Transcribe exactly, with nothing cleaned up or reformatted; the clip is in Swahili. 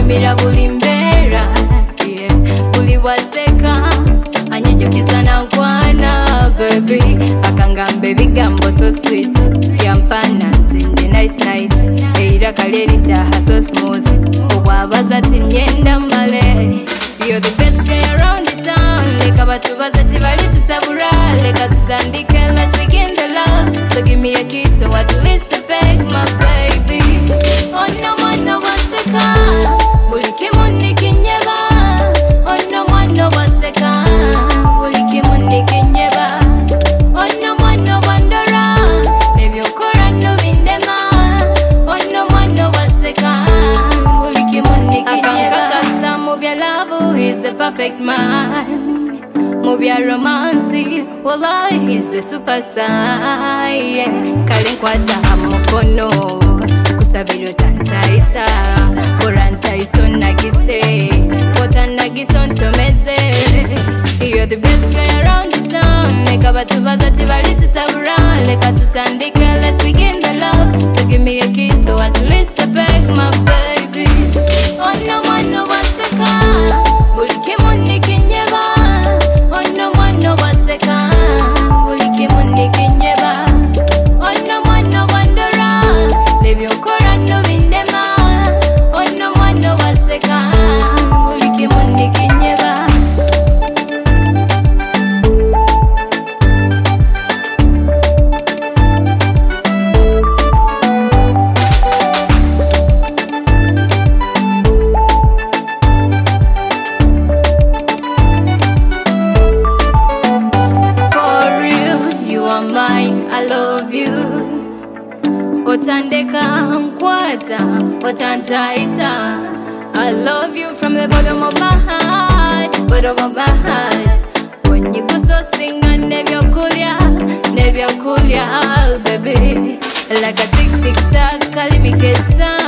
anyumira buli mbeera, buli waseka anyijukiza nankwana baby, akangamba ebigambo so sweet, yampana nti ndi nice nice, era kale litaha so smooth, obwabaza ti nyenda male. You're the best guy around the town, leka batubaza ti bali tutabura, leka tutandike, let's begin the love. So give me a kiss so at least to beg my baby. Oh no mwana waseka, buli kimu nikinyeba. Oh no mwana waseka, buli kimu nikinyeba. Oh no mwana wandora, nebyokora no bindema. Oh no mwana waseka, buli kimu nikinyeba. Akakasa mubya love, he's the perfect man. Mubya romance, wallahi he's the superstar, yeah. Kale nkwata amukono, kusabiro tantaisa, orantaisa nagise, wota nagiso ntomeze. You're the best guy around the town, leka batubaza ti bali tutabura, leka tutandike, let's begin the love. So give me a kiss so at least I beg my baby. Oh no mwana waseka, buli kimu nikinyeba. Oh no mwana waseka, buli kimu nikinyeba. Oh no mwana wandora, nebyokora no bindema. Oh no mwana waseka, buli kimu nikinyeba. I love you. Otandeka nkwata, otantaisa. I love you from the bottom of my heart, bottom of my heart. When you go so sing and nebyokulya, nebyokulya, baby. Like a tick tick tock, call me kesa.